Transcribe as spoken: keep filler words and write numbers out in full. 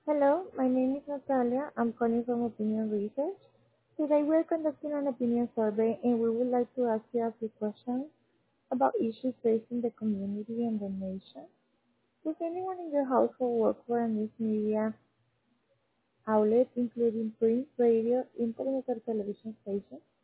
Hello, my name is Natalia. I'm calling from Opinion Research. Today we're conducting an opinion survey and we would like to ask you a few questions about issues facing the community and the nation. Does anyone in your household work for a news media outlet, including print, radio, internet, or television station?